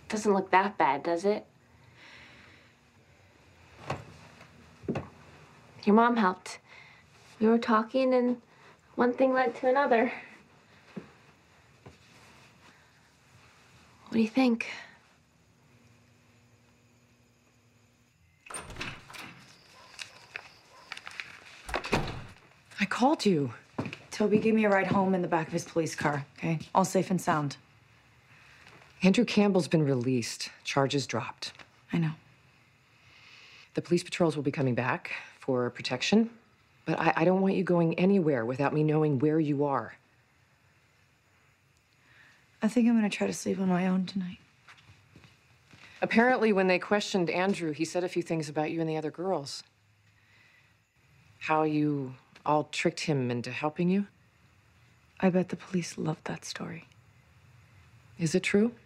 Doesn't look that bad, does it? Your mom helped. We were talking, and one thing led to another. What do you think? I called you. Toby gave me a ride home in the back of his police car, okay? All safe and sound. Andrew Campbell's been released. Charges dropped. I know. The police patrols will be coming back for protection, but I don't want you going anywhere without me knowing where you are. I think I'm gonna try to sleep on my own tonight. Apparently, when they questioned Andrew, he said a few things about you and the other girls. How you all tricked him into helping you. I bet the police loved that story. Is it true?